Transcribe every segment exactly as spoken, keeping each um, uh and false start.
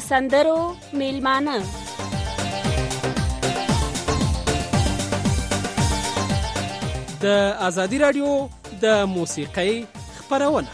سندرو میلمانه د ازادي رادیو د موسیقۍ خپرونه.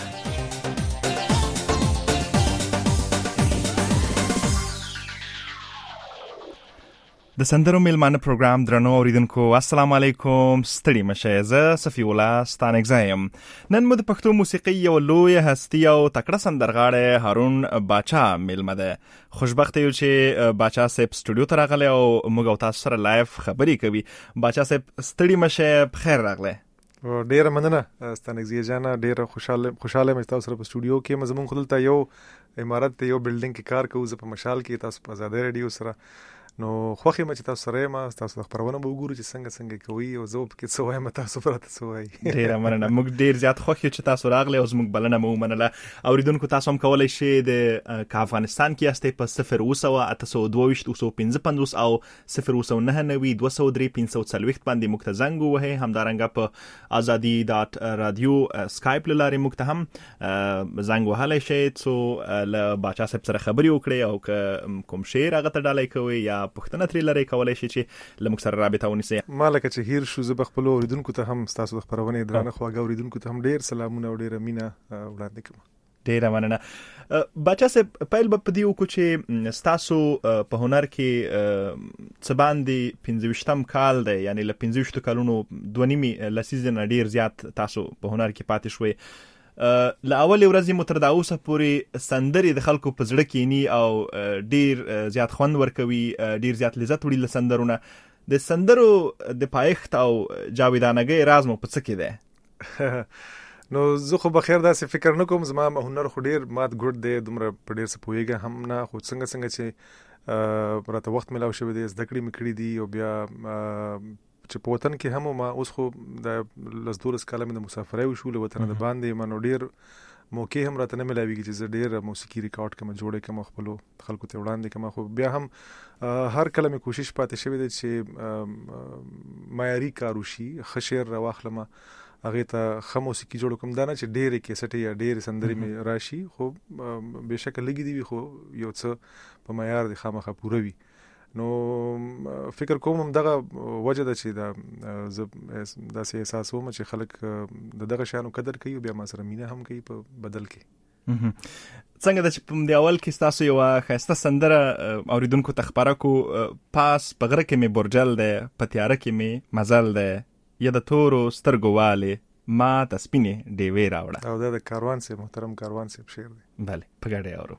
د سندرو میلمانه پروګرام درنو اوریدونکو السلام علیکم. ستړي مشه، زه صفی الله ستانګزایم. نن مو د پښتو موسیقۍ یو لوی هستی او تکړه سندرغاړی هارون باچا میلمه ده. خوشبخته یو چې باچا صاحب سټوډیو ته راغلی او موږ او تاسو سره لایف خبرې کوي. باچا صاحب ستړي مشه، بخیر راغلی. ډیره مننه ستانګزی جانا، ډیره خوشاله خوشاله مې تاسو سره په سټوډیو کې. مزمون خپلته یو امارت ته یو بلډینګ کې کار کوو، زه په مشال کې، تاسو په آزادۍ رادیو سره. نو خوښې مې چې تاسو سره ما تاسو د خبرونه به وګورو چې څنګه څنګه کوي او زه په کې څه وایم تاسو پرته څه وایي. ډیره مننه، موږ ډیر زیات خوښ یو چې تاسو راغلی او زموږ بلنه مو ومنله. اوریدونکو تاسو هم کولی شئ د که افغانستان کې یاستئ په صفر اوه سوه اته سوه دوه ویشت اوه سوه پنځه پنځوس او صفر اوه سوه نهه نوي دوه سوه درې پنځه سوه څلوېښت باندې موږ ته زنګ ووهئ. همدارنګه په ازادي ډاټ رادیو سکایپ له لارې موږ ته هم زنګ وهلی شئ څو له باچا صاحب سره خبرې وکړئ او که کوم شعر هغه ته ډالۍ کوئ یا پوښتنه ترې لرئ کولای شي چې له موږ سره رابطه ونیسئ. ما لکه چې هیر شو، زه به خپلو اوریدونکو ته هم ستاسو د خپرونې درانه خواږه اوریدونکو ته هم ډیر سلامونه او ډیره مینه وړاندې کوم. ډیره مننه. باچا صاحب، پیل به په دې وکړو چې ستاسو په هنر کې څه باندې پنځه ویشتم کال دی، یعنی له پنځه ویشتو کلونو دوه نیمې لسیزې نه ډیر زیات تاسو په هنر کې پاتې شوئ. له اولې ورځې مو تر دا اوسه پورې سندرې د خلکو په زړه کینی او ډیر زیات خوند ورکوي، ډیر زیات لذت وړي له سندرونه. د سندرو د پایښت او جاویدانګۍ راز مو په څه کې دی؟ نو زه خو بخیر داسې فکر نه کوم، زما هنر خو ډیر مات ګډ دی، دومره په ډیر څه پوهېږم هم نه، خو څنګه څنګه چې راته وخت ملاو شوی دی، زده کړې مې کړي دي او بیا چې په وطن کې هم ما اوس خو د لس دولس کاله مې د مسافرۍ وشو له وطنه د باندې. ما نو ډېر موقع هم راته نه ملاویږي چې زه ډېر موسیقي ریکارډ کړم، جوړې کړم، خپلو خلکو ته وړاندې کړم. خو بیا هم هر کله مې کوشش پاتې شوی دی چې معیاري کار وشي، ښه شعر راواخلم، هغې ته ښه موسیقي جوړ کړم. دا نه چې ډېرې کیسټې یا ډېرې سندرې مې راشي، خو بېشکه لږې دي وي، خو یو څه په معیار د خامخا پوره وي. نو فکر کوم هم دغه وجه ده چې دا زه داسې احساس وم چې خلک د دغه شیانو قدر کوي او بیا ما سره مینه هم کوي په بدل کې. څنګه ده چې په دې اول کې ستاسو یوه ښایسته سندره اوریدونکو ته خپره کو، پاس په غره کې مې برجل دی، په تیاره کې مې مزل دی، یا د تورو سترګو والې ما ته سپینې ډیوې راوړه. او دا د کاروان صاحب، محترم کاروان صاحب شعر دی. بله، په ګډه اورو.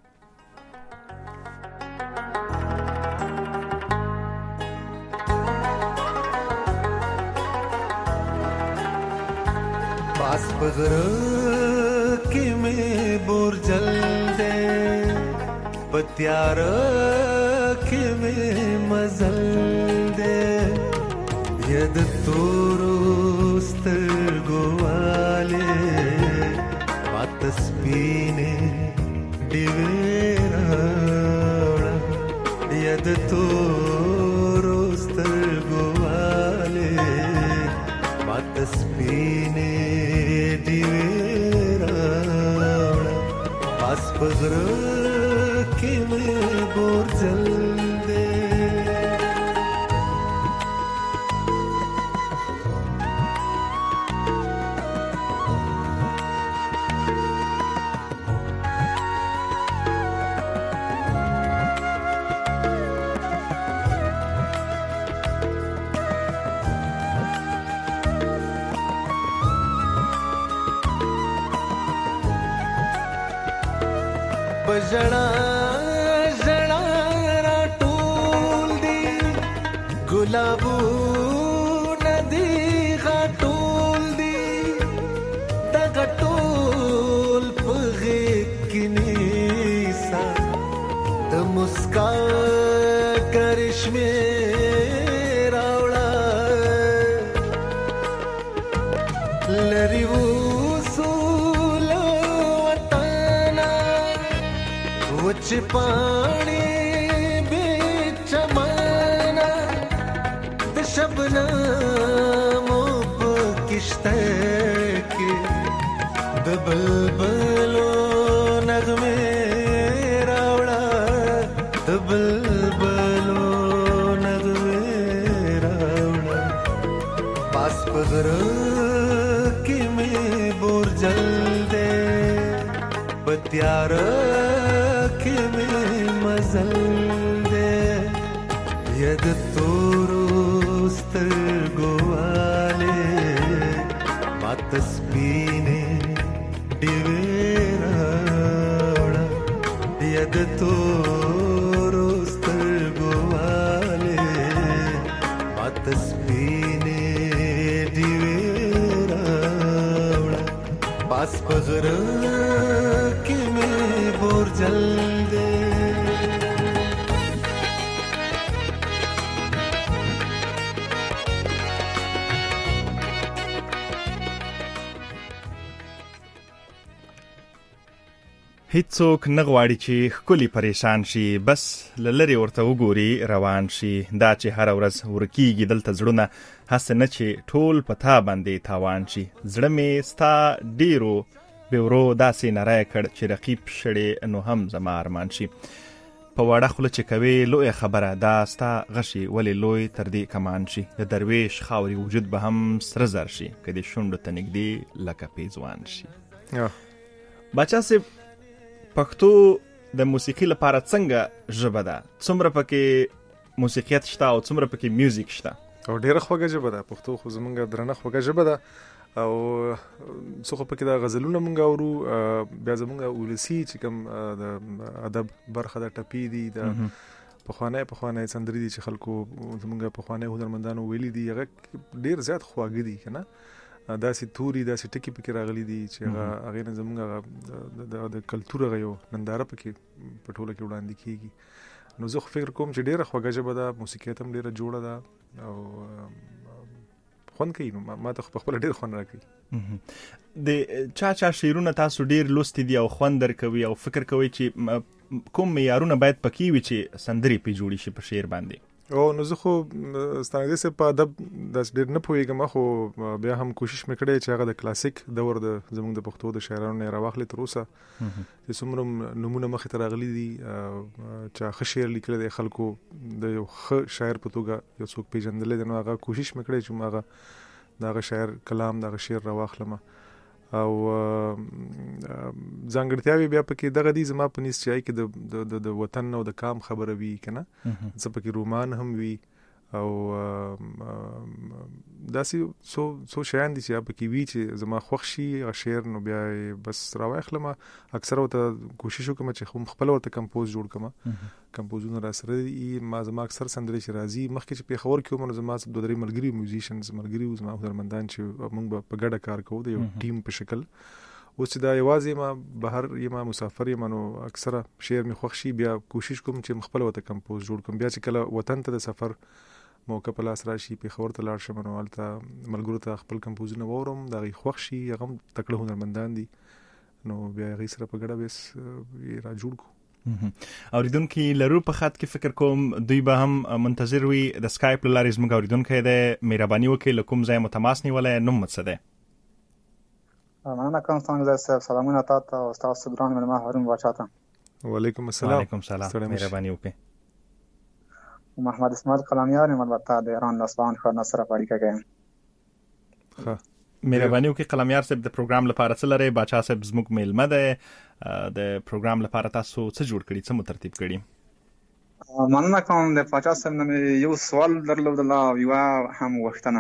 पास पगड़ के में बोरजल दे, पत्यार के में मजल दे, यद तोरोस्त गोवाले पातस्पीने डिवेरा, यद तोरोस्त गोवाले पातस्पीने पगड़ के में बोरजल दे. बजड़ा जड़ा राटूल दी गुलाबू नदी घाटूल दी तगटूल पगे किनीसा द मुस्का करिश्मे रावड़ा लरिवू वच पानी बिच माना द शबनम प किश्ते के द बलबलो नगमे रावड़ा پغره کې مې بورجل دے پتیار کې مې مزل دے ید تورو سترګو والے ما تسبینه ډیوې راوړه ید تورو سترګو والے ما تسبینه ډیوې راوړه پاس پغره کې مې بورجل دے هیڅوک نه غواړي چې ښکلي پریشان شي، بس له لرې ورته وګوري روان شي. دا چې هره ورځ ورکیږي دلته زړونه، هسې نه چې ټول په تا باندې تاوان شي. زړه مې ستا ډیرو بیورو داسې نری کړ چې رقیب شړې نو هم زما ارمان شي. په وړه خوله چې کوي لویه خبره دا ستا غشي ولې لوی تر دې کمان شي. د درویش خاوري وجود به هم سره زر شي که د شونډو ته نږدې لکه پیزوان شي. باچا صاحب، پښتو د موسیقي لپاره څنګه ژبه ده؟ څومره پکې موسیقیت شته او څومره پکې میوزیک شته؟ او ډیره خوږه ژبه ده پښتو، خو زمونږ درنه خوږه ژبه ده او څو خو پکې د غزلونه مونږ اورو، بیا زمونږ ولسی چې کوم د ادب برخه د ټپی دي، د پخوانی پخوانی سندري دي چې خلکو زمونږ پخوانی هنرمندانو ویلي دي، هغه ډیر زیات خواږه دي کنه. داسې توري داسې ټکی پکې راغلي دي چې هغه نه زمونږ د کلتور غيو ننداره پکې په ټوله کې وړاندې کیږي. نو زه فکر کوم چې ډیره خوږه ژبه ده، موسیقیت هم ډیره جوړه ده او خوند کوي. نو ما ته خپل ډیر خوند راکوي. د چا چا شعرونه تاسو ډیر لوستي دي او خوند درکوي او فکر کوي چې کوم معیارونه باید پکې وي چې سندري پې جوړي شي په شعر باندې؟ او نو زه خو ستانه دې په ادب داس ډیر نه پوهیږم، خو بیا هم کوشش وکړې چې هغه د کلاسیک دور د زموږ د پښتو د شاعرانو نه راوخلې تر اوسه چې څومره نمونه مخې ته راغلي دي چې ښه شعر لیکل دي خلکو د یو ښه شاعر په توګه یو څوک پیژندل دي. نو هغه کوشش وکړې چې هغه دغه شاعر کلام دغه شعر راوخلم او ځانګړتیاوي بیا پکې دغه دي زما په نس چې کې د د وطن او د کام خبره وي کنه، څه پکې رومان هم وي او داسې سو سو شیان دي چې پکې وي چې زما خوښ شي شعر. نو بیا بس راوخلم، اکثر وته کوشش وکم چې خو خپل ورته کمپوز جوړ کما، کمپوزونه را سره ما زما اکثر سندري چې راځي مخکې چې په خبر کې مونږ زما د درې ملګری میوزیشنز ملګری زما هنرمندان چې موږ په ګډه کار کوو د یو ټیم په شکل. اوس چې دا یوازې ما بهر یم مسافر یم، نو اکثر شعر می خوښ شي بیا کوشش کوم چې خپل وته کمپوز جوړ کوم. بیا چې کله وطن ته د سفر موقع په لاس راشي په خبر ته لاړ شم، نو البته ملګرو ته خپل کمپوزونه وورم دا غي خوښ شي، هغه تکړه هنرمندان دي، نو بیا غي سره په ګډه بیس را جوړ کو. اوریدونکو لرو په خط کې فکر کوم دوی به هم منتظر وي د سکایپ لارې زموږ اوریدونکو د مهرباني وکړي لکم ځای متماس نیولای نوم څه ده؟ مننه کوم څنګه سلامونه تاسو او تاسو ګران ملما هارون باچا ته. وعلیکم السلام. وعلیکم السلام، مهرباني وکړئ. محمد اسماعیل قلمیار یم، البته د ایران له اصفهان ښار نه سره اړیکه کوم. ښه مهرباني وکړئ قلمیار صاحب، د پروګرام لپاره څه لري؟ باچا صاحب زموږ میلمه ده، د پروګرام لپاره تاسو څه جوړ کړی، څه مو ترتیب کړی؟ مننه کوم د باچا صاحب نه یو سوال درلود او یو هم وختنه.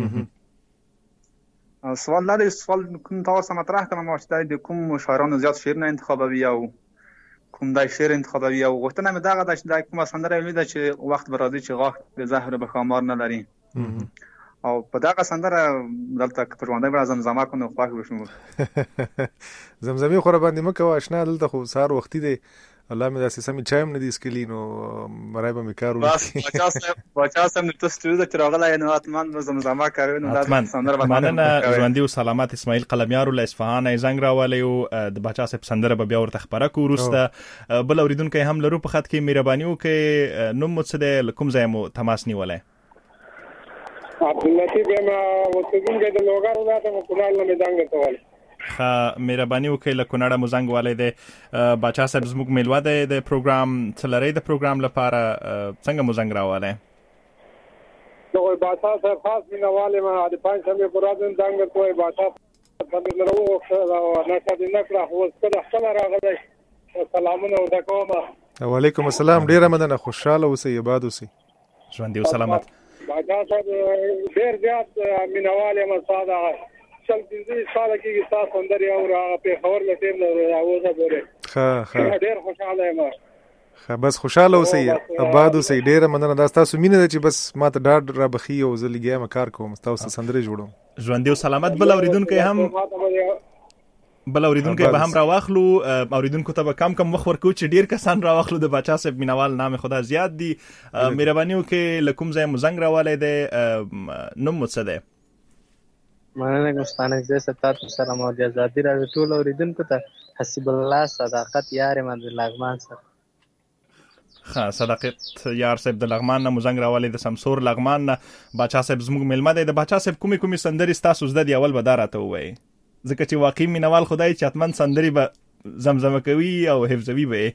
سوال لري، سوال کوم تاسو مطرح کړم چې د کوم شاعرانو زیات شعر نه انتخابوي او کوم د شعر انتخابوي او غوښتنه مې دغه د چې کوم سندره ولیده چې وخت برادي چې غاښ د زهر به خمار نه لري او په دغه سندره دلته په ژوندۍ بل زمزمه کو نو خوښ وشم. زمزمه خو را باندې مکه آشنا دلته خو سار وختي دی الله مې داسې سمې چایم نه دي سکلی نو مرای به میکارو بس باچا صاحب باچا صاحب نو تاسو ته چې راغلی نو اتمن زمزمه کوي نو دا سندره به مننه. ژوندۍ او سلامات اسماعیل قلمیار له اصفهان زنګ راولې او د باچا صاحب سندره به بیا ورته خبره کو وروسته. بل اوریدونکو هم لرو په خط کې مهرباني وکړئ نوم مو څه دی، کوم ځای مو تماس نیولای؟ عبداللطیف یم وسګین د لوګر ولاته مکمل نه زنګ کول. خا مهرباني وکړئ له کونړه مو زنګ والي دی. باچا صاحب زموږ میلمه دی د پروګرام څلری د پروګرام لپاره څنګه مو زنګ راواله؟ نو بادشاہ صاحب خاص مینواله ما د پنځ شنبه پرادن څنګه کوی بادشاہ باندې نو او نشه د نکړه هو څه خپل راغلی سلامونه وکړم. وعلیکم السلام. ډیره مننه. خوشاله اوسئ، آباد اوسئ. ژوند او سلامت. بادشاہ صاحب ډیر زیات مینواله ما ساده چل دې ساده کې تاسو اندر یو را په خبر لټیم نو راوځه بوله. ها ها ډیر خوشاله یم. خا بس خوشاله اوسئ، آباد اوسئ. ډیره مننه. دا تاسو مینه ده چې بس ماته ډاډ را بخي او زه لګیا م کار کوم، تاسو سندري جوړوم. ژوند او سلامت. بل اوریدونکو هم بل اوریدونکو به هم راواخلو. اوریدونکو ته به کم کم وخت ورکو چې ډیر کسان راواخلو. د بچا صاحب مینوال نام خدا زیات دي. مهرباني وکړئ لکم ځای مزنګ راواله ده نوم څه ده؟ مننه ګستانه زه ستاسو سره مو د ازادي راډیو ټول اوریدونکو ته حسب الله صداقت یار من د لغمان سره. ها صداقت یار صاحب د لغمان نه مزنګ راواله د سمسور لغمان نه. بچا صاحب زموږ ملمه ده. د بچا صاحب کومي کومي سندري تاسو زده دی اول به دراته وای ځکه چې واقعي مینوال خدای چې اتمن سندري به زمزمه کوي او حفظوي به.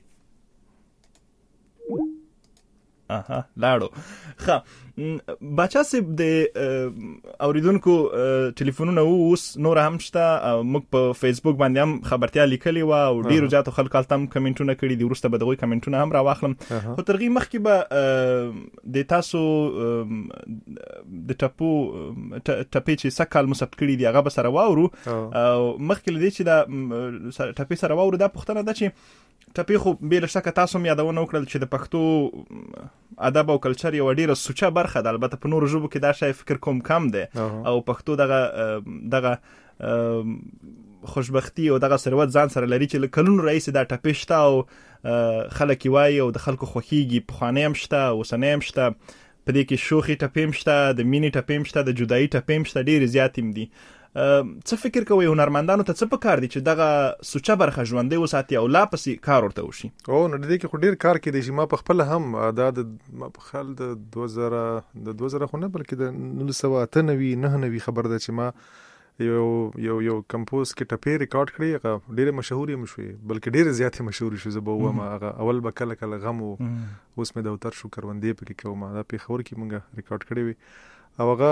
اها لاړو. ښه بچا صاحب د اوریدونکو ټلیفونونه اوس نور هم شته. موږ په فیسبوک باندې هم خبرتیا لیکلې و او ډیرو زیاتو خلکو تم کمنټونه کړي دي. وروسته به دغه کمنټونه هم راواخلم. خو ترغي مخکې به د تاسو د ټپو ټپې چې سکهال مثبت کړي دي هغه به سره واورو. مخکې لدی چې دا ټپې سره واورو دا پوښتنه ده چې ټپې خو بل شکه تاسو هم یادونه وکړل چې د پښتو ادب او کلچر یو ډیره سوچه برخه ده. البته په نورو ژبو کې دا شی فکر کوم کم ده او پښتو دغه دغه خوشبختی او دغه ثروت ځان سره لري چې کلونو رئیس دا ټپې شته او خلک وایي او د خلکو خوخيږي. په خانه هم شته او سنې هم شته. په دې کې شوخي ټپې هم شته، د مینې ټپې هم شته، د جدایي ټپې هم شته. ډېر زیات هم دي. څه فکر کوي هنرمندانو ته څه پکار دي چې دغه سوچه برخه ژوندۍ وساتي او لا پسې کار ورته وشي؟ او نو دې کې خو ډیر کار کې دی چې ما په خپل هم دا د په خل د دوه زره د دوه زره خو نه بلکې د نولس سوه اته نوي نه نوي خبر ده چې ما یو یو یو کمپوز کې ټپې ریکارډ کړی. هغه ډیره مشهور هم شوې بلکې ډیره زیات مشهور شو. زه به وایم هغه اول به کله کله غم او اوس مې د اوتر شو کروندې پکې کوم. دا په خبر کې مونږه ریکارډ کړی وي او هغه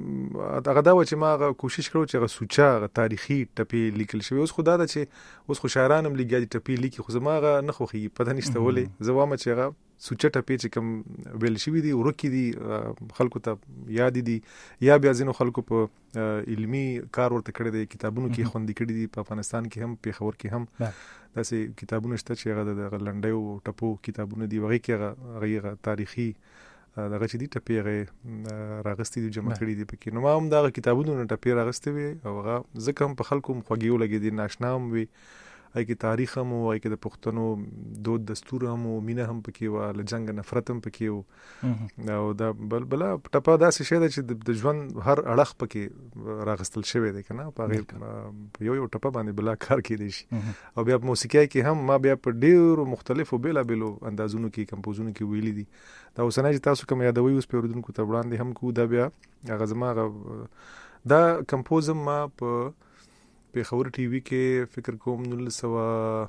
هغه دا و چې ما هغه کوشش کړو چې هغه سوچه هغه تاریخي ټپې لیکل شوی. اوس خدا دا چې اوس خو شاعران هم لیکي ټپې لیکي خو زما هغه نه خوښي پته نشته ولې. زه وایم چې هغه سوچه ټپې چې کوم ویل شوی دي ورکې دي خلکو ته یاد دي یا بیا ځینو خلکو په علمي کار ورته کړی دی، کتابونو کې خوندې کړي دي. په افغانستان کې هم په خبر کې هم داسې کتابونه شته چې هغه د لنډیو ټپو کتابونه دي. هغه کې هغه تاریخي دغه چې دي ټپې هغه راغستې دي جمع کړي دي پکې. نو ما هم دغه کتابونو نه ټپې راغستې وي او هغه ځکه هم په خلکو خوږې ولګېدې دي، ناشنا هم وي. هغه کې تاریخ هم او هغه کې د پښتنو دود دستور هم او مینه هم پکې و، له جنګ نفرت هم پکې و. او دا بل بل ټپه داسې شی ده چې د ژوند هر اړخ پکې راغستل شوی دی که نه. په هغې یو یو ټپه باندې بلا کار کېدی شي. او بیا په موسیقۍ کې هم ما بیا په ډېرو مختلفو بېلابېلو اندازونو کې کمپوزونو کې ویلي دي. دا اوسنی چې تاسو کوم یادوي اوس په اورېدونکو ته وړاندې هم کوو. دا بیا هغه زما هغه دا کمپوز هم ما په پېښور ټي وي کې فکر کوم نولس سوه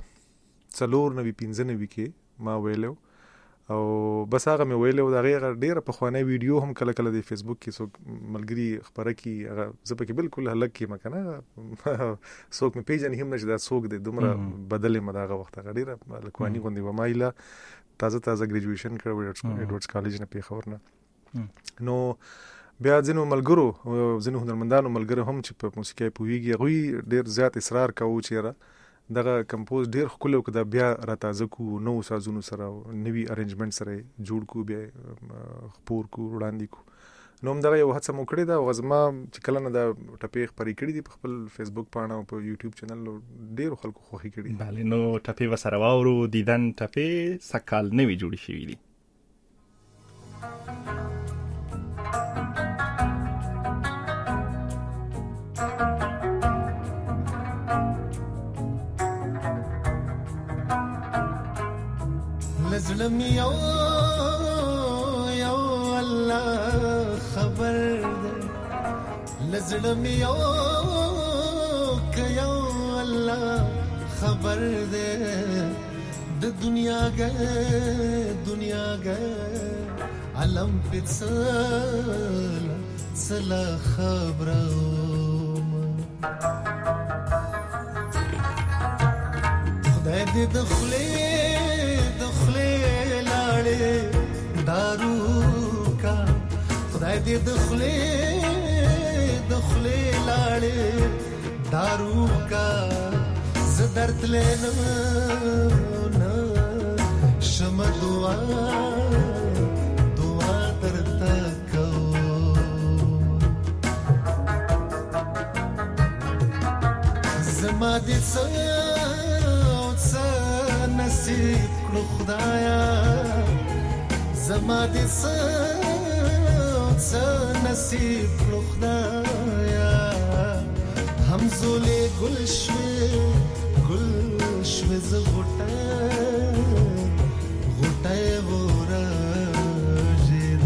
څلور نوي پنځه نوي کې ما ویلو او بس هغه مې ویلو. د هغې ډېره پخوانی ویډیو هم کله کله د فیسبوک کې څوک ملګري خپره کړي. هغه زه پکې بالکل هلک یم که نه، څوک مې پېژني هم نه چې دا څوک دی. دومره بدل یم د هغه وخت. هغه ډېره هلکواني غوندې وه. ما ایله تازه تازه ګریجویشن کړی ایډورډز کالج نه پېښور نه. نو بیا ځینو ملګرو ځینو هنرمندانو ملګرو هم چې په موسیقۍ پوهېږي هغوی ډېر زیات اصرار کوو چې یاره دغه کمپوز ډېر ښکلی وکړو، دا بیا را تازه کړو، نوو سازونو سره نوي ارینجمنټ سره یې جوړ کړو، بیا خپور کړو، وړاندې کړو. نو همدغه یو هڅه مو کړې ده. او زما چې کله نه دا ټپې خپرې کړي دي په خپل فیسبوک پاڼه او په یوټیوب چینل ډېرو خلکو خوښې کړي. بله نو ټپې به سره واورو. دیدن ټپې سږ کال نوي جوړې شوي دي. لزلم یو یو الله خبر ده، لزلم یو که یو الله خبر ده. د دنیا گه دنیا گه علم په څل څل خبروم خدای دې د خلې د خلې لاړې دارو کا خدای دې د خلې د خلې لاړې دارو کا ز درد لینا نا شم دعا دعا درتا کو زما دې څه څه نصیب کړو خدایا زما دې څه څه نصیب کړو خدایا همزولې ګل شوې ګل شوې ز غټه غټه ورژید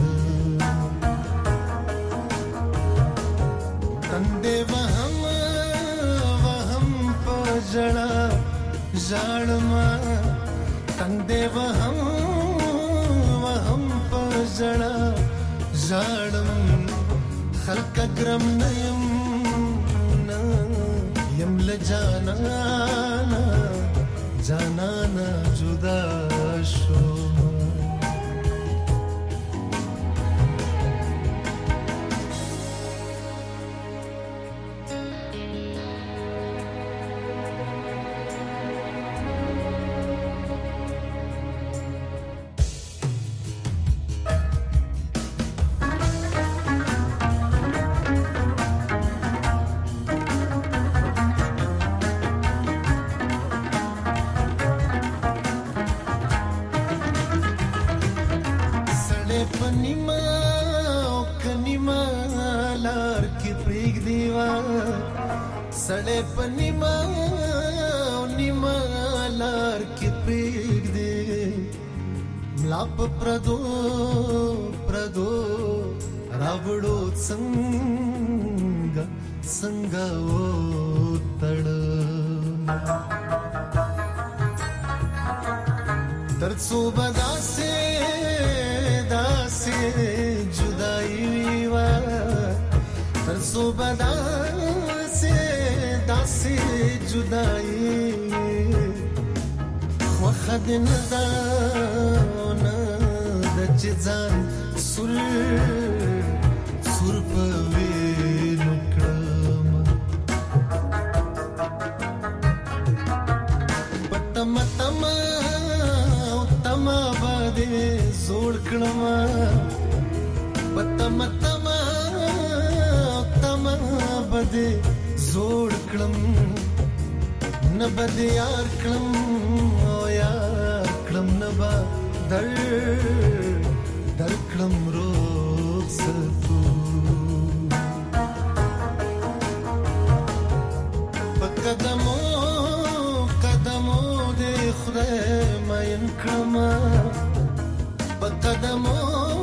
تندې وهم وهم پجړه ژړما تندې وهم وهم پجړه ژړم خلق ګرم نیم یم لجانانا جانانا جدا شو सड़े पनिमा निमा लार के पेग दे लाप प्रदो प्रदो रावड़ो संग संग ओ तड़ दर्द सो बदा से दासे जुदाई वा दर्द सो बदा दासी जुदाई وخد ندانا د چزان سر سر په وینو کړم پتم تم تم باندې زوړ کړم پتم تم تم باندې زوړ کړم نه بد یار کړم او یار کړم نه با در در کړم روز ستو په قدمو قدمو دې خدای مین کړم په قدمو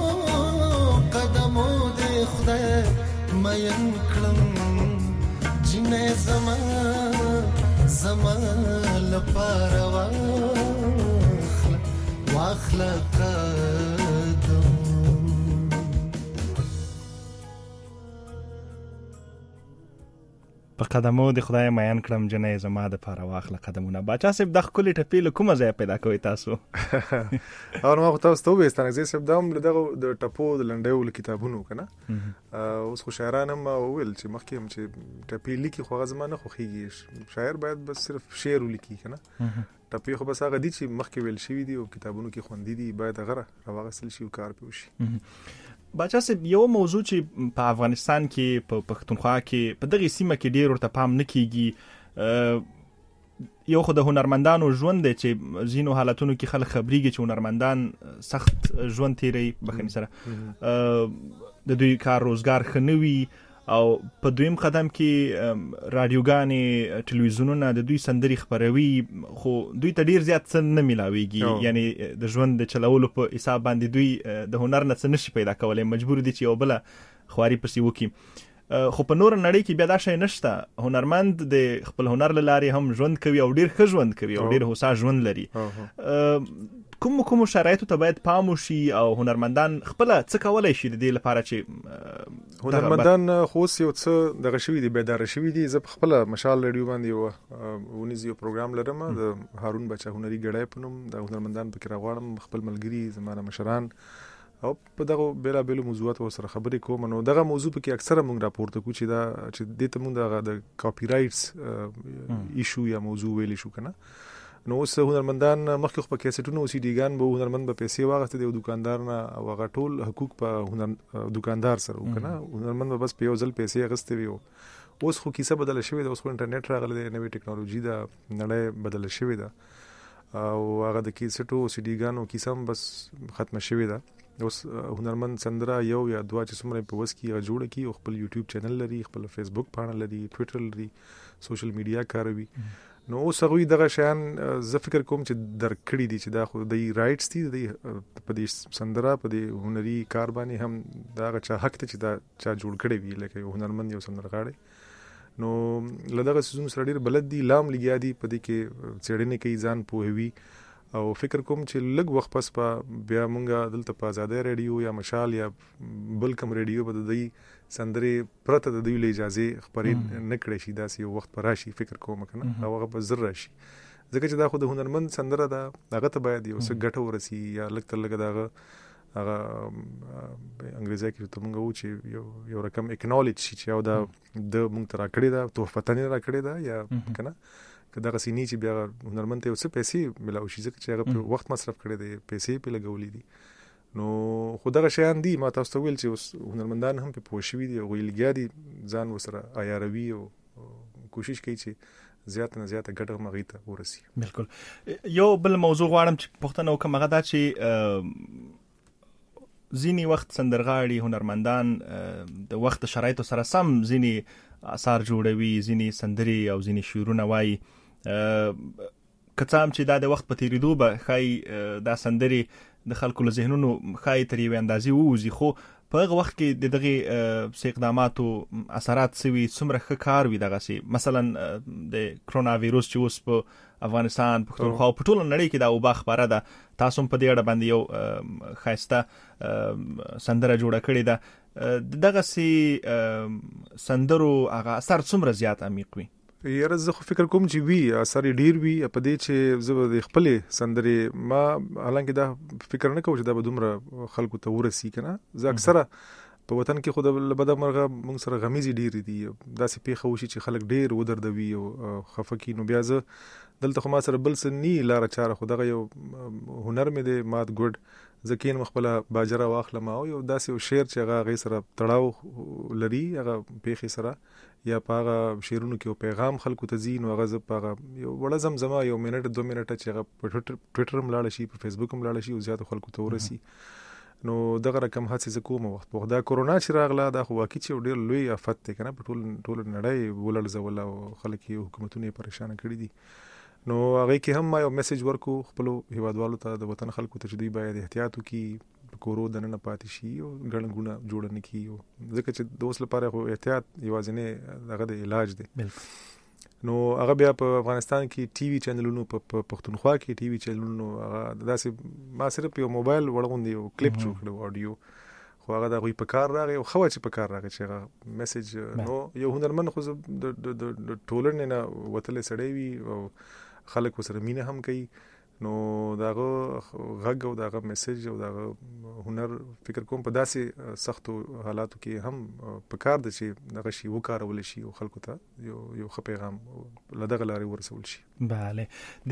قدمو دې خدای مین کړم جنه زما زما لپاره واخله واخله قدم په قدمو د خدای میان کړم جنې زما د پاره واخله قدمونه باچا صاحب د خپل ټپې له کومه ځای پیدا کوي تاسو او نو تاسو ته وستانه زه صاحب دام دغه د ټپو د لنډیو کتابونو کنه اوس خو شاعران هم ویل چې مخکې هم چې ټپې لیکي خو غزمانه خو خيږي شاعر باید بس صرف شعر ولیکي کنه ټپې خو بس هغه دي چې مخکې ویل شوی دي او کتابونو کې خوندې دي باید غره راوغسل شي او کار پیوشي باچا صاحب یو موضوع چې په افغانستان کې په پښتونخوا کې په دغه سیمه کې ډیر ورته پام نه کیږي یو خو د هنرمندانو ژوند دی چې زینو حالتونو کې خلک خبريږي چې هنرمندان سخت ژوند تیری بخنی سره د دوی کار روزګار خنوي او په دویم قدم کې رادیوګانې ټلویزیونونه د دوی سندري خبروي خو دوی ته ډیر زیات څه نه ملاويږي یعنی د ژوند د چلولو په حساب باندې دوی د هنر نه څه نشي پیدا کولای مجبور دي چې یو بل خواري پسې وکي خو په نور نړۍ کې بیا دا شی نشته هنرمند د خپل هنر لاري هم ژوند کوي او ډیر ښه ژوند کوي او ډیر هوسا ژوند لري کوم کوم شرایطو ته باید پام وشي او هنرمندان خپل څه کولای شي د دې لپاره چې هنرمندان خو یو څه دغه شوی دی بیدار شوی دی. زه خپل مشال ریډیو باندې یو ونیزیو پروګرام لرم د هارون بچا هنري ګړای په نوم. د هنرمندان پکې راغواړم، خپل ملګري زمانه مشران او په دغه بیلا بیلو موضوعاتو سره خبرې کوم. نو دغه موضوع پکې اکثره موږ راپورته کوو چې دا چې د ته موږ د کاپی رائټس ایشو یا موضوع ویل شو کنه. نو اوس هنرمندان مخکې خو په کیسټونو او سی ډیګان به هنرمند په پیسې واغسته دی دکاندار نه او هغه ټول حقوق په هنر دکاندار سره وکنه. هنرمند به بس په یو ځل پیسې اغسته وي. اوس خو کیسه بدله شوې ده، اوس خو انټرنیټ راغلی دی، نوې ټکنالوژي ده، نړۍ بدله شوې ده او هغه د کیسټو او سی ډیګانو کیسه هم بس ختمه شوې ده. اوس هنرمند سندره یو یا دوه چې څومره په وس کې جوړه کی او خپل یوټیوب چینل لري، خپل فیسبوک پاڼه لري، ټوئیټر لري، سوشل میډیا کاروي. نو اوس هغه دغه شیان زه فکر کوم چې درکړی دي چې دا خو د رائټس دي د په دې سندره په دې هنري کار باندې هم دا چا حق ته چې دا چا جوړ کړی وي لکه یو هنرمند یو سندرغاړي. نو لدغه سيزون سره ډیر بلد دي، لام لګیا دي په دې کې چېړنې کوي، ځان پوهوي او فکر کوم چې لږ وخت پس په بیا مونږه دلته په آزادۍ ریډیو یا مشال یا بل کوم ریډیو به د دې سندرې پرته د دوی له اجازه خبرې نه کړی شي. داسې یو وخت پر راشي فکر کوم کنه او هغه به زر راشي، ځکه چې دا خو د هنرمند سندره ده، هغه ته باید یو څه ګټه ورسي یا لږ تر لږه دغه هغه انګریزي کې ته مونږ و چې یو یو رقم اکنالج شي چې او دا د مونږ ترا کړی دا تحفتن را کړی دا یا کنه که دغه سینې چې بیا هنرمند ته څه پیسې ملاوي شي ځکه چې هغه وخت مصرف کړی دی، پیسې په لګولې دي. نو خو دغه شیان دي ما تاسو ته ویل چې اوس هنرمندان هم په پوښوي دي او ویلګیا دي ځان وسره عیاروي او کوشش کوي چې زیات نه زیات ګټه مغی ته ورسي. بالکل. یو بل موضوع غواړم چې پښتنه وکم هغه دا چې ځینی وخت سندرغاړي هنرمندان د وخت شرایطو سره سم ځینی اثار جوړوي، ځینی سندري او ځینی شعرونه وایي. کڅام چې دا د وخت په تیریدو به خای دا سندري د خلکو له ذهنونو خای تر یو اندازې ووزي، خو په هغه وخت کې د دغه اقداماتو اثرات سوي څومره ښه کار وي. دغه سي مثلا د کرونا وایروس چې اوس په افغانستان پښتونخوا او په ټول نړۍ کې دا وبا خبره ده، تاسو په دې اړه باندې یو خاصه سندره جوړه کړې ده. دغه سي سندرو هغه اثر څومره زیات عمیق وي؟ یاره زه خو فکر کوم چې وی اثر ډیر وی په دې چې زه د خپل سندرې ما حالانکه دا فکر نه کوم چې دا به دومره خلکو ته ورسي کنه. زه اکثره په وطن کې خود بده مرغه موږ سره غمیزي ډیر دي، داسې پیښه وشي چې خلک ډیر ودردوي او خفقي. نو بیا زه دلته خو ما سره بل سني لار چاره خدغه یو هنر مې دی مات ګډ زکین مخبله باجره واخلم او یو داسې یو شعر چې هغه غي سره تړاو لري هغه پیښې سره یا پاغه شعرونو کې یو پیغام خلکو ته زین او غزه پاغه یو وړه زمزمه یو منټ دو منټه چې هغه په ټوئیټر ملاړ شي په فیسبوک ملاړ شي او زیات خلکو ته ورسي. نو دغه رقم هڅه زکوم وخت په دا کورونا چې راغله دا خو واقعي چې ډیر لوی آفت دی کنه په ټول ټول نړۍ ولړ زول او خلک یې حکومتونه پریشان کړي دي. نو هغه کې هم ما یو میسج ورکو خپل هیوادوالو ته د وطن خلکو ته چې دوی باید احتیاط وکړي، کورو دنه پاتې شي او ګڼګونه جوړ نه کیو ځکه چې د اوس لپاره خو احتیاط یوازینه دغه د علاج دی. نو هغه بیا په افغانستان کې ټي وي چینلونو په پښتونخوا کې ټي وي چینلونو هغه داسې ما صرف یو موبایل وړوندې یو کلیپ جوړ کړو اډیو خو هغه د غوي په کار راغی او خو چې په کار راغی چې هغه میسج نو یو هنرمند خو د د ټولنې نه وتل سړی وي او خلک وسره مینه هم کوي. نو داغه غږ او داغه میسج او داغه هنر فکر کوم په داسې سختو حالاتو کې هم په کار د چې دغه شی وکارول شي او خلکو ته یو یو ښه پیغام لدغه لارې ورسول شي. bale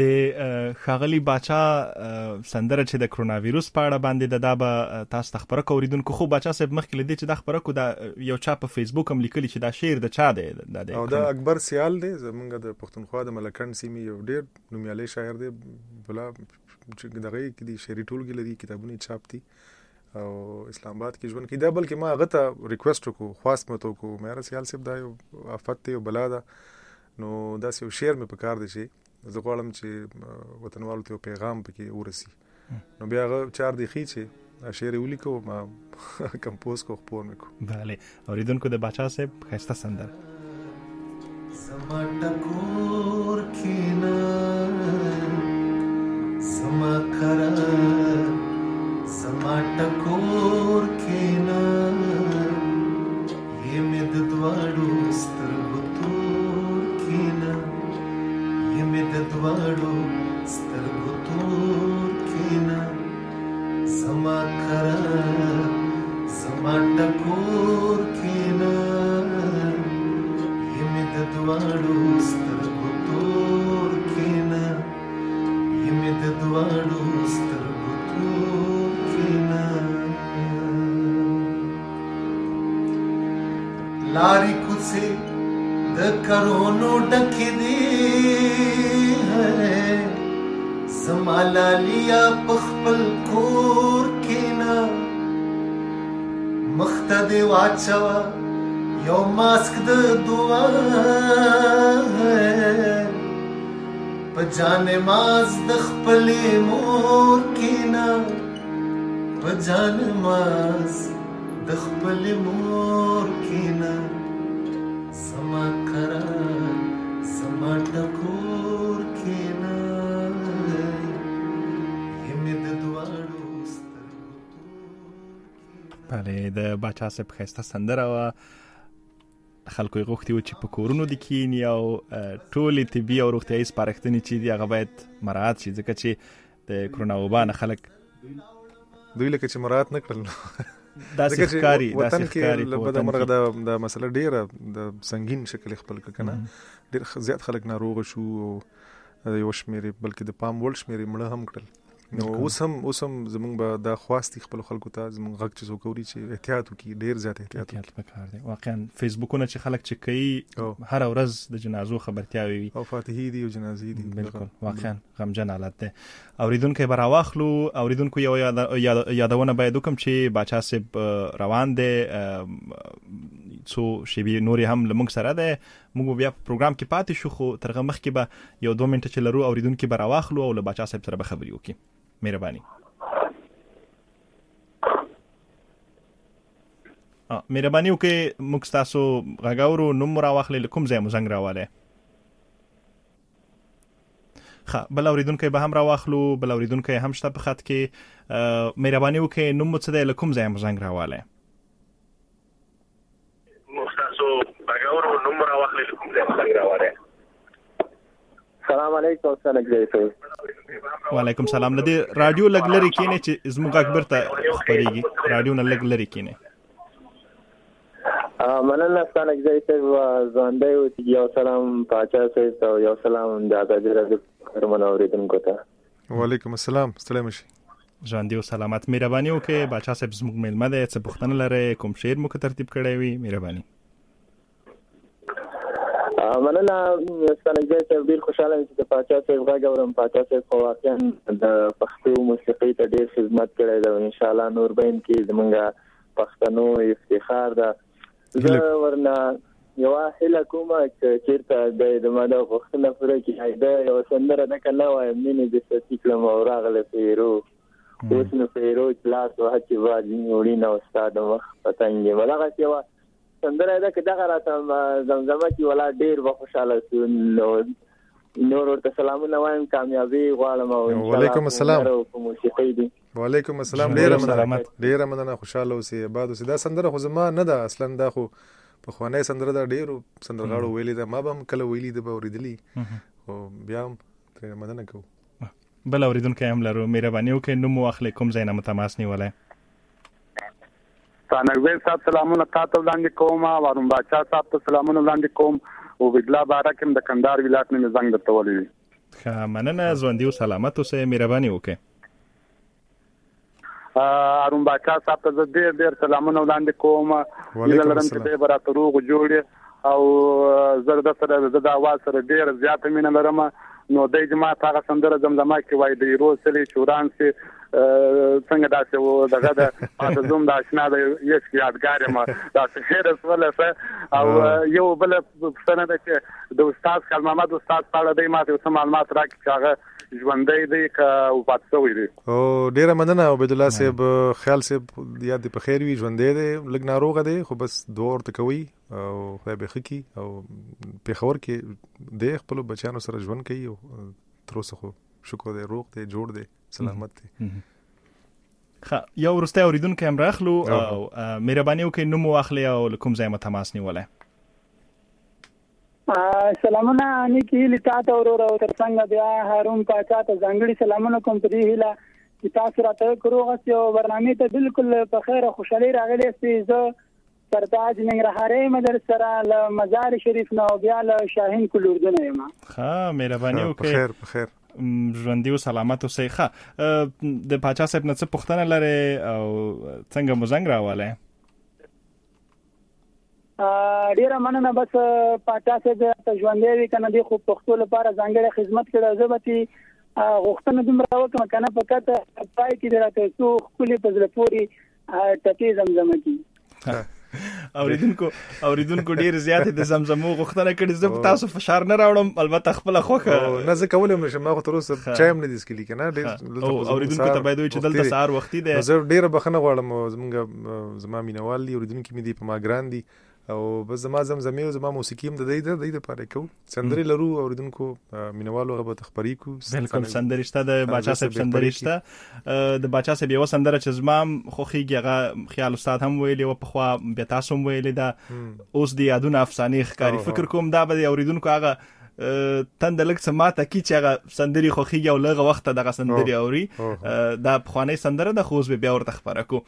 د خاغلی باچا سندره چې د کرونا وایروس په اړه باندې د دابه تاسو تخبره کوریدونکو خو باچا صاحب مخکې لدی چې د خبره کو دا یو چا په فیسبوک هم لیکلی چې دا شعر د چا دی د او دا اکبر سیال دی زمونږ د پښتونخوا د ملکند سیمې یو ډیر نومیالی شاعر دی بلا چې دغه کې د شعري ټولګي لري کتابونه چاپ دي او اسلام آباد کې ژوند کې دا بلکې ما هغه ته ریکوست وکړو خواست مې وکړو مې سیال صاحب دا یو آفت دی او بلا ده نو دا یو شعر مې په کار دی چې زه غواړم چې وطنوالو ته پیغام پکې ورسي. نو بیا هغه چار دی خي چې شعر ولیکو ما کمپوز کو خپور مې کو. bale اوریدونکو د باچا صاحب خسته سندره زما ټکور کینا زما کرا زما ټکور کینا یہ مې د دواړو سترګو تور کینا یہ مې د دواړو سترګو تور کینا زما کرا زما ټکور کینا یہ مې د دواړو سترګو تور کینا یہ مې د دواړو سترګو تور کینا لاری کوڅه د کرونو ډکې دي ہے زما لالیا پخپل کور کینا مخته دی واچوا یو ماسک د دعا پجان ماز د خپل مور کینا پجان ماز د خپل مور کینا زما کرا زما ټکور کینا یمه د دواړو سترګو بله د باچا صاحب ښایسته سندره وه. خلکو یې غوښتي وو چې په کورونو دې کښېني او ټولې طبي او روغتیایي سپارښتنې چې دي هغه باید مراعات شي، ځکه چې د کرونا وبا نه خلک دوی لکه چې مراعات نه کړل داسې ښکاري وطن کې له بده مرغه دا مسله ډېره د سنګین شکل خپل کړ که نه، ډېر زیات خلک ناروغه شو او یو شمېرې بلکې د پام وړ شمېرې مړه هم کړل. نو اوس هم اوس هم زمونږ به دا خواستي خپلو خلکو ته زمونږ غږ چې څوک اوري چې احتیاط وکړي، ډېر زیات احتیاط پکار دی. واقعا فیسبوکونه چې خلک چې کوي هره ورځ د جنازو خبرتیاوې وي او فاتحې دي او جنازې دي. بالکل واقعا غمجن حالت دی. اوریدونکي به راواخلو. اوریدونکو یو یادونه باید وکړم چې باچا صاحب روان دی، څو شیبې نورې هم له موږ سره دی. موږ بیا په پروګرام کې پاتې شو، خو تر هغه مخکې به یو دوه منټه چې لرو اوریدونکي به راواخلو او له باچا صاحب سره به خبرې وکړي. مهرباني مهرباني وکړئ. موږ ستاسو غږ اورو، نوم مو راواخلئ، له کوم ځای مو زنګ راوالی؟ ښه، بل اورېدونکی به هم راواخلو. بل اورېدونکی هم شته په خط کې. مهرباني وکړئ، نوم مو څه دی، له کوم ځای مو زنګ راوالی؟ موږ ستاسو غږ اورو، نوم مو راواخلئ، له کوم ځای مو زنګ راوالی؟ سلام علیکم. څنګه وعلیکم سلام. لدې رادیو لږ لرې کېنئ چې زموږ غږ بیرته خپرېږي. رادیو نه لږ لرې کېنئ. مننه ستانګزی صاحب، ژوندی اوسئ. یو سلام باچا صاحب ته، یو سلام د ازادي راډیو خبرونه اورېدونکو ته. وعلیکم السلام. ستړی مه شئ. ژوندي او سلامت. مهرباني وکړئ. باچا صاحب زموږ میلمه دی، څه پوښتنه لرئ، کوم شعر مو که ترتیب کړی وي؟ مهرباني. مننه ستانګزی صاحب، ډېر خوشحاله یم چې د باچا صاحب غږ اورم. باچا صاحب خو واقعا د پښتو موسیقۍ ته ډېر خدمت کړی دی او انشاءالله نور به یې کې زموږ پښتنو افتخار ده. زه ورنه یوه هیله کومه چې چېرته دی د ما دا غوښتنه پوره کړي، د یوه سندره دکه نه وایم مینې دې ستی کړم او راغله پیرو اوس نو پیرو چې لاس وهه چې باد وړینه او ستا د مخ پتنګ یم. دغسې یوه سندره ده که دغه راته زمزمه کړي ولا ډېر به خوشحاله شو. نو نور ورته سلامونه وایم، کامیابي غواړم او وعلیکم السلام. په موسیقۍ دي. وعلیکم السلام. ډېره مننه، ډېره مننه. خوشحاله اوسئ، آباد اوسئ. دا سندره خو زما نه ده اصلا، دا خو پخوانی سندره ده، ډېرو سندرغاړو ویلې ده، ما به هم کله ویلي ده، به اورېدلي، خو بیا هم ترې مننه کوو. بل اورېدونکی هم لرو. مهرباني وکړئ، نوم مو واخلئ، کوم ځای نه مو تماس نیولی؟ ستانګزی صاحب سلامونه تاته وړاندې کوم، هارون باچا صاحب ته سلامونه وړاندې کوم. عبیدالله بارک یم، د کندهار ولایت نه مې زنګ درته ولی دی. ښه مننه. ژوندي او سلامت اوسئ. مهرباني وکړئ. هارون باچا صاحب ته زه ډېر ډېر سلامونه وړاندې کوم. هیله لرم چې دی به راته روغ جوړ او زه د سره زه د اواز سره ډېره زیاته مینه لرم. نو دی جما ته هغه سندره زمزمه کې وایي د ایرو سلې چوران سي څنګه داسې و دغه د پاته زوم د اشنا د یس یادګار یم داسې هرڅ ولسه. او یو بل پوښتنه ده چې د استاد خال محمد استاد په اړه دی ماته څه معلومات راکړي چې هغه ژوندی دی که وفات شوی دی؟ او ډېره مننه عبیدالله صاحب. خیال صاحب یاد دې په خیر وي، ژوندی دی، لږ ناروغه دی، خو بس دعا ورته کوئ او خدای به ښه کړي. او پېښور کې دی خپلو بچیانو سره ژوند کوي او تر اوسه خو شکر دی روغ دی جوړ دی سلامت دی. خا یو ورسته اوریدونکو هم راخلو او مهرباني وکړئ نوم واخلئ او کوم ځای مو تماس نیولای. سلامونه نیکی لتا ته ورور او ترڅنګ بیا هارون پاچا ته ځانګړي سلامونه کوم په دې هیله چې تاسو راته کروغه او برنامه ته بالکل په خیر او خوشحالي راغلي سي. زه سرتاج ننګرهاري مدر سره ل مزار شریف نو بیا ل شاهین کلوردن یم. ها مهرباني وکړئ. په خیر په خیر ژوندي او سلامت اوسئ. ښه د پاچا صاحب نه څه پوښتنه لرئ او څنګه مو زنګ راوړی؟ ډیره مننه. بس پاچا صاحب ته ژوندی وي که نه دی خو پښتو لپاره ځانګړی خدمت کړی. زه به تې غوښتنه دومره وکړم که نه په کته پای کې دې راته څو ښکلې په زړه پورې ټپې زمزمه کړي. اوریدونکو اوریدونکو ډیر زیات د زمزمو غوښتنه کړې. زه تاسو فشار نه راوړم، البته خپل خوخه نه زه کولم نشم. ما خو تر اوسه چایم نه دي سکلی کنه. ډیر اوریدونکو ته باید وي چې دلته سهار وختي دی. زه ډیر بخنه غواړم. زمونږ زما مینوال دي اوریدونکو مې دي په ما ګران دي او بس زما زمزمې او زما موسیقي هم د دې د دې لپاره کو سندري لرو اوریدونکو مینوالو غو تخبري کو. بالکل سندرشته د باچا صاحب سندرشته د باچا صاحب یو سندره چې زما خوخيږي هغه خیال استاد هم ویلي او په خوا به تاسو هم ویلي دا اوس دی یادونه افسانه ښکاری. فکر کوم دا به اوریدونکو هغه تند لک سماته کی چې هغه سندري خوخيږي او لغه وخت دغه سندري اوري. دا خواني سندره د خوز به بیا ورته خبره کو.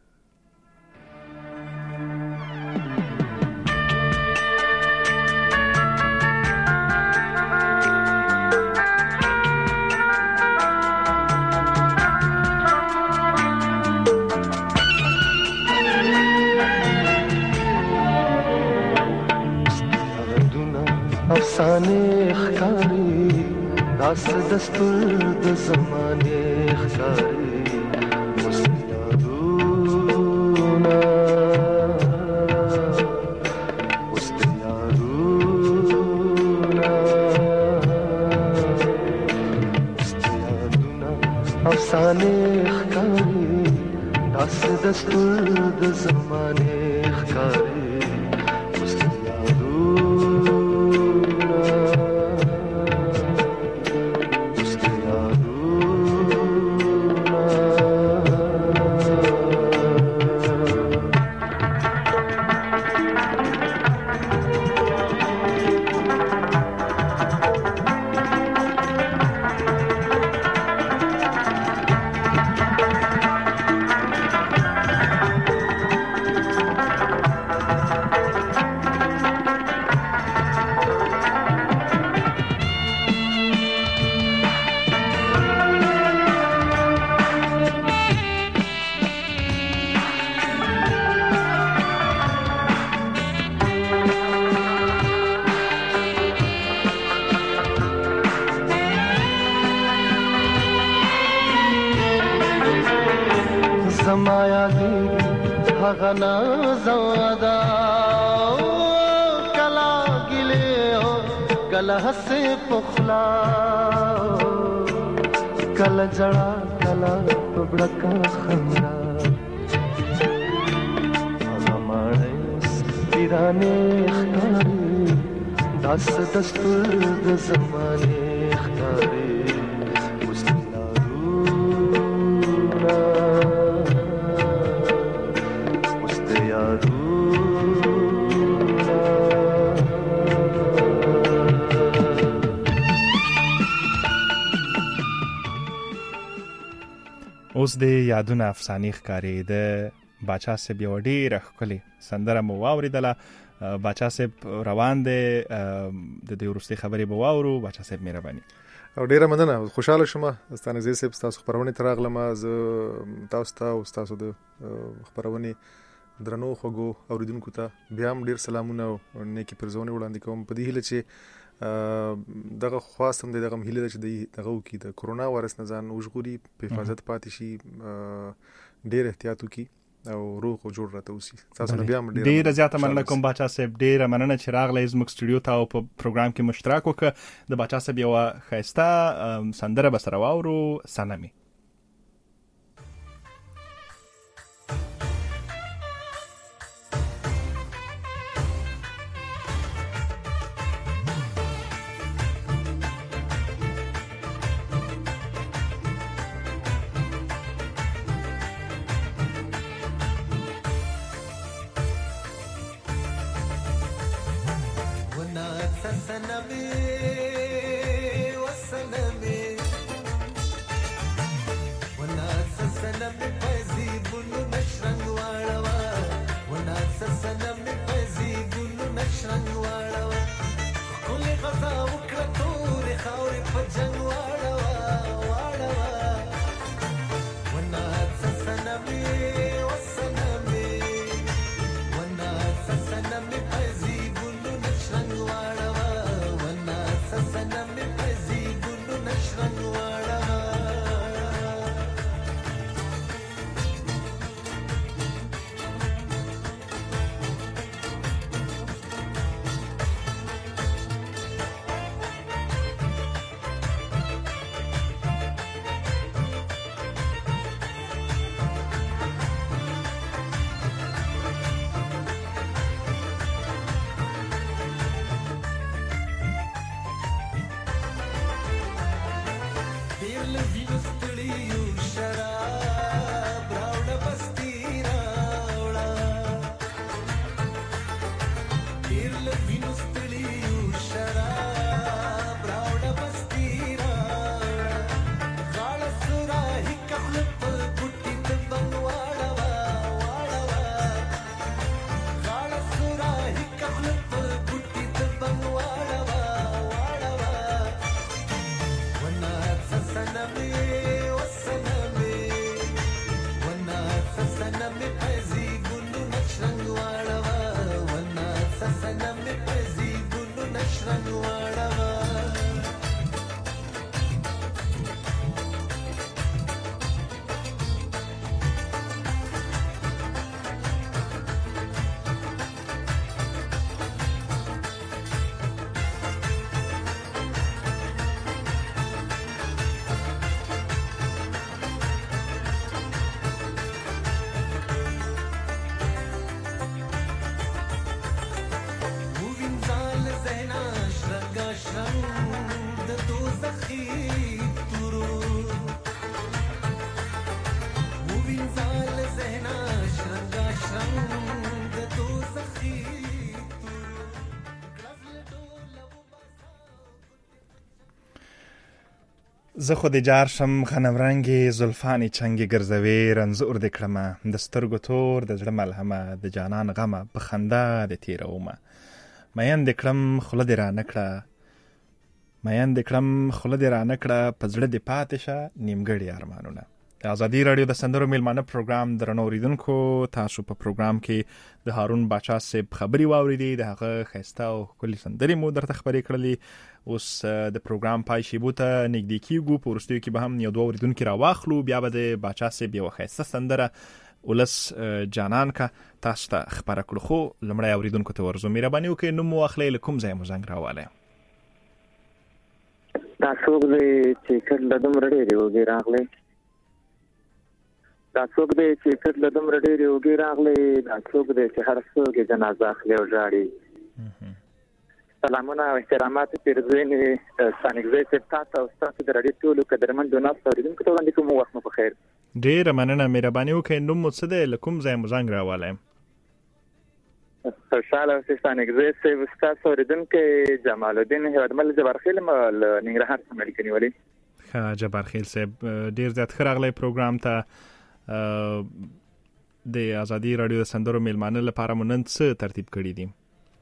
افسانه ښکاری داس دستور د زمانه ښکاری مستیادونا مستیادونا مستیادونا افسانه ښکاری داس دستور د زمانه ښکاری زمایا دی غنا زادا کلا گله کلا ہسے پخلا کلا جڑا کلا بڑکا خندا زمانے پیرانے خاری دس دستور د زمانے خاری اوس د یادونه افسانې ښکاری د باچا صاحب یو ډیره ښکلې سندره مو واوریدله. باچا صاحب روان دی د دې وروستۍ خبرې به واورو. باچا صاحب مهرباني. او ډیره مننه. خوشاله شوم ستانه زی صاحب تاسو خبرونه تراغله ما ز تاسو ته او تاسو د خبرونه درنو خوګو اوریدونکو ته بیا هم ډیر سلامونه او نیکی پرزونه وړاندې کوم په دې هیله چې دغه خواستم دغه هیله چې دغه وکي د کورونا وایرس نه ځان وژغوري په حفاظت پاتې شي ډیر احتیاط وکي او روغ او جوړ راته اوسي. تاسو نه بیا ډیر ډیر زیاته مننه کوم باچا صاحب. ډیر مننه چې راغلی زموږ سټوډیو ته او په پروګرام کې مشترک وکړه. د باچا صاحب یو ښایسته سندره به سره واورو سنمي. سنمي وسنمي وناس سنمي فازي بلو نشرن واروا وناس سنمي فازي بلو نشرن واروا كل غزا وكرتور خاوري فجن واروا واروا وناس سنمي وسنمي وناس سنمي فازي بلو نشرن واروا وناس سنمي فازي بلو نشرن واروا زه خو د جار شم غنم رنګې زلفانې چنګې ګرځوي رنځور دې کړمه د سترګو تور د زړه ملهمه د جانان غمه په خندا د تیرومه مین دې کړم خوله دې رانه کړه مین دې کړم خوله دې رانه کړه په زړه دې پاتې شه نیمګړي ارمانونه. د ازادي راډیو د سندرو میلمانه پروګرام درنو اوریدونکو، تاسو په پروګرام کې د هارون باچا صاحب خبري واوریدې، د هغه ښایسته او ښکلي سندرې مو درته خبرې کړلې. اوس د پروګرام پای شیبو ته نږدې کیږو، په وروستیو کې به هم یو دوه اوریدونکي راواخلو، بیا به د باچا صاحب یوه ښایسته سندره ولس جانان کا تاسو ته خبره کړو. خو لومړی اوریدونکو ته ورځو، مهرباني وکړئ نوم مو واخلئ، له کوم ځای مو زنګ راوالی؟ دا څوک دی چې کله له دومره ډېرې اوږې راغلی دا څوک دی چې کله له دومره ډېرې اوږې راغلی دا څوک دی چې هر څوک یې جنازه اخلي او ژاړي. سلامونه او احترامات پیرزوینې ستانکزی صاحب تاسو او ستاسو د راډیو ټولو قدرمندو ناستو اوریدونکو ته وړاندې کوم، وخت مو په خیر. ډېره مننه، مهرباني وکړئ نوم مو څه دی، له کوم ځای مو زنګ راوالی؟ خوشحاله اوسئ ستانکزی صاحب، ستاسو اوریدونکی جمال الدین هیوادمل جبارخیل له ننګرهار څخه مې اړیکه نیولې. ښه جبارخیل صاحب، ډېر زیات ښه راغلی پروګرام ته. د ازادي راډیو د سندرو میلمانه لپاره مو نن څه ترتیب کړي دي؟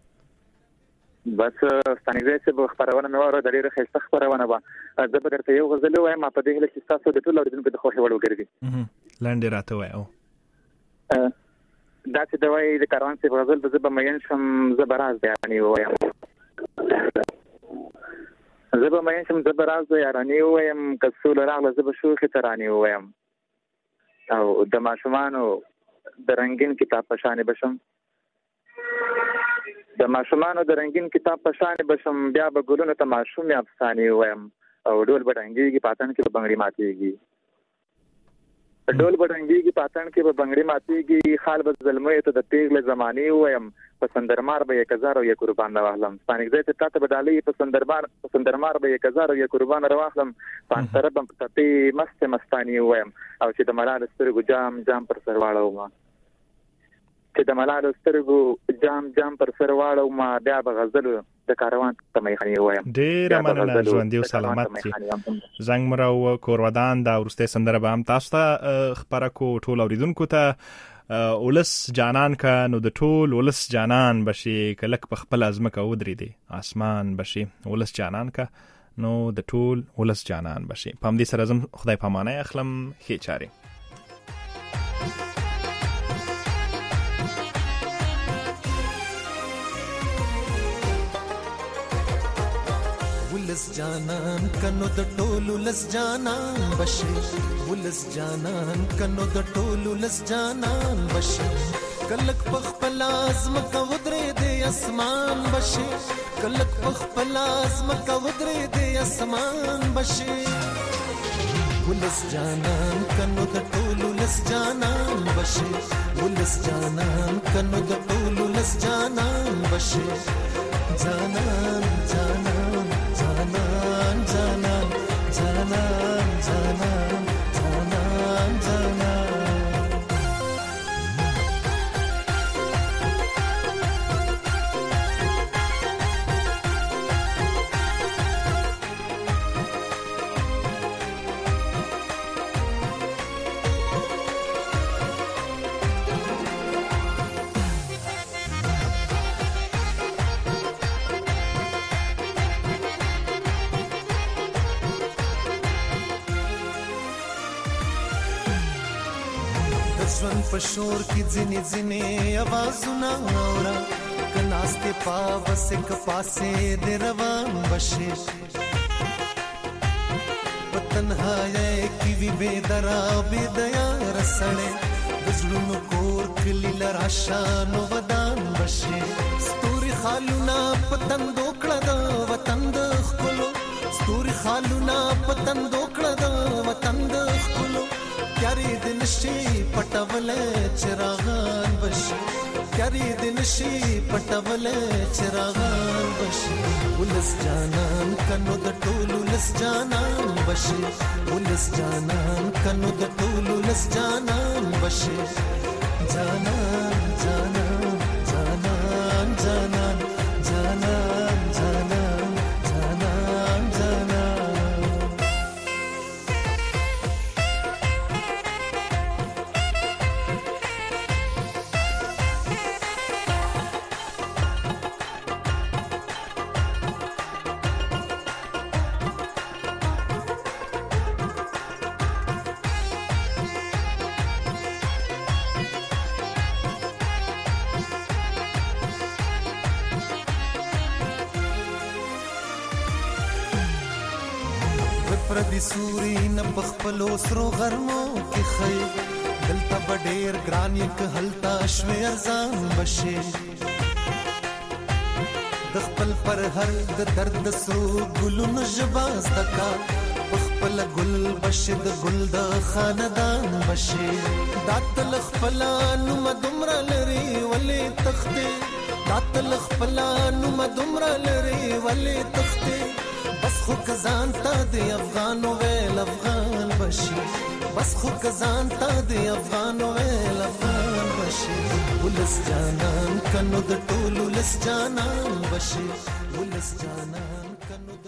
بس ستانکزی صاحب خپرونه مې واوره، د ډېره ښایسته خپرونه وه. زه به درته یو غزل ووایم په دې هیله چې ستاسو د ټولو اورېدونکو د خوښې وړ وګرځي. لنډې راته وایه. دا چې د وایي د کاروان صاحب غزل به زه به مین شم، زه به راز د یارانې ووایم زه به مین شم، زه به راز د یارانې ووایم، که سوله راغله زه به شوخې ترانې ووایم، او د ماشومانو د رنګین کتاب په شانې بشم د ماشومانو د رنګین کتاب په شانې بشم بیا به ګلونو ته ماشومې افسانې ووایم، او ډول به ډنګېږي په اتڼ کې به بنګړي ماتېږي ډول به ډنګېږي په اتڼ کې به بنګړي ماتېږي خال به زلمیو ته د پیغلې زمانې ووایم، په سندرمار به یک هزار او یک قربان راواخلم. ستانکزی صاحب تا ته به ډالۍ په سندرمار په سندرمار به یک هزار او یک قربان راواخلم، په انتره به په تپې مستې مستانې ووایم، او چې د ملال سترګو جام جام پر سر واړومه چې د ملال سترګو جام جام پر سر واړومه بیا به غزل د کاروان ته میخاني وایم. ډیر مننه ژوند یو سلامت شي. زنګ مرو کورودان دا ورسته سندره به هم تاسو ته خبره کو ټول اوریدونکو ته ولس جانان کا نو د ټول ولس جانان بشي کلک په خپل ازمکه ودرې دي اسمان بشي ولس جانان کا نو د ټول ولس جانان بشي. پام دې سره زم خدای پامانه اخلم خې چاري. ولس جانان کنو د ټول ولس جانان بشي ولس جانان کنو د ټول ولس جانان بشي کلک پخپل ازمکه ودرې دي اسمان بشي کلک پخپل ازمکه ودرې دي اسمان بشي ولس جانان کنو د ټول ولس جانان بشي ولس جانان کنو د ټول ولس جانان بشي جانان جانان جانان جانان جانان جانان جانان جانان ژوند په شور کې ځینې ځینې آوازونه اورا کناسته پاوسه ک پاسه د روان بشي پتنهاي کې وی بے درا بے دیا رسړې بزړونو کور کلی لراشانو ودان بشي ستوري خالونا پتن دوکړه د وطن د خلو ستوري خالونا پتن دوکړه د وطن د خلو کاری دن شي پټول چراغان بشي کاری دن شي پټول چراغان بشي ولس جانان کنو د ټول ولس جانان بشي ولس جانان کنو د ټول ولس جانان بشي جانان جانان جانان جانان جانان جانان جانان جانان پردي سوري نه بخپلو سرو غرمو کې خي دلته بډېر ګران یک هلتا شوي ارزان بشي د خپل پر هر د درد سرو ګلونو جباز دکا خپل ګل بشي د ګل د خاندان بشي داتل خپلانو مدمر لري ولې تخته داتل خپلانو مدمر لري ولې تخته بس خو کزان تا دی افغانو ویل افغان بشي بس خو کزان تا دی افغانو ویل افغان بشي ولس جانان کنو د ټول ولس جانان بشي ولس جانان کنو